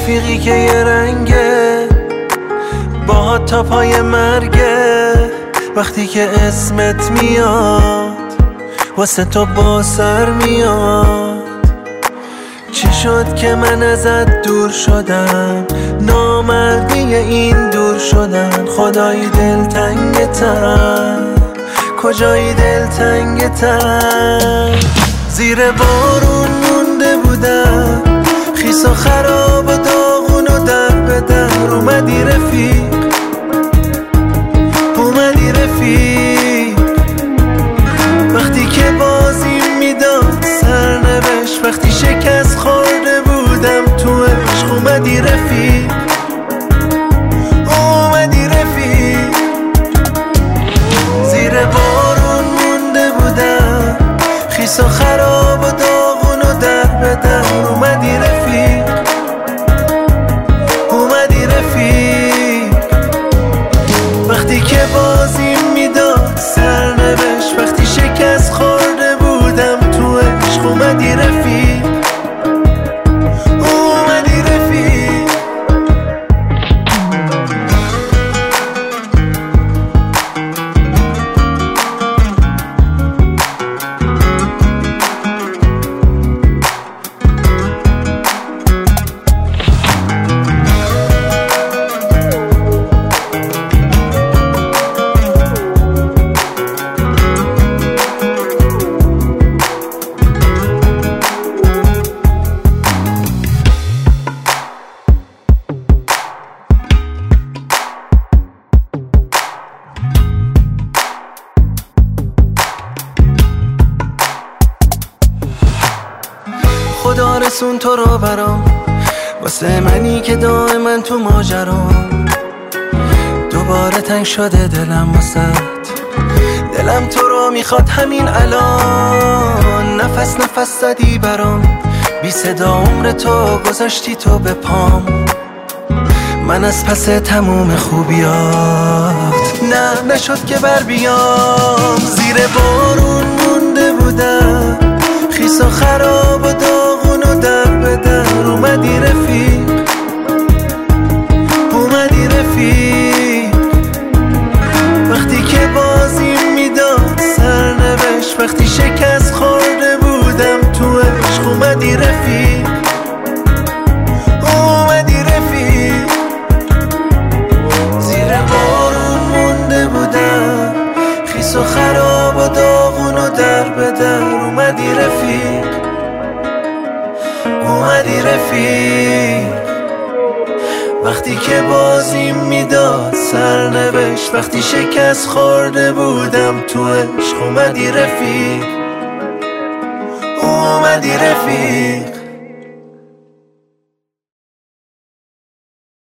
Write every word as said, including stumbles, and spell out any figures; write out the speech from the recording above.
رفیقی که یه رنگه باهات تا پای مرگه. وقتی که اسمت میاد واسه تو با سر میاد. چی شد که من ازت دور شدم؟ نامردی این دور شدن. خدایی دلتنگتم، کجایی دلتنگتم. زیر بارون مونده بودم، خیس و خراب و داغون و در به در. اومدی رفیق، اومدی رفیق. وقتی که بازی میداد سرنوشت، وقتی شکست خورده بودم تو عشق. اومدی رفیق، اومدی رفیق. زیر بارون مونده بودم، خیس و خراب و داغون و در به در. اومدی رفیق، اومدی رفیق. وقتی که بازی میداد سرنوشت، وقتی شکست خورده بودم تو عشق. اومدی رفیق، اومدی رفیق. خدا رسون تو رو برام، واسه منی که دائما تو ماجرام. دوباره تنگ شده دلم واسط، دلم تو رو میخواد همین الان. نفس نفس زدی برام، بی صدا عمر تو گذاشتی تو به پام. من از پس تموم خوبیات نه نشد که بر بیام. زیر بارون مونده بودم، خیس و خراب و داغون و در به در. اومدی رفیق، اومدی رفیق. وقتی که بازی میداد سرنوشت، وقتی شکست خورده بودم تو عشق. اومدی رفیق، اومدی رفیق. زیر بارون مونده بودم، خیس و خراب و داغون و در به در. اومدی رفیق، اومدی رفیق. وقتی که بازی میداد سرنوشت، وقتی شکست خورده بودم تو عشق. اومدی رفیق، اومدی رفیق.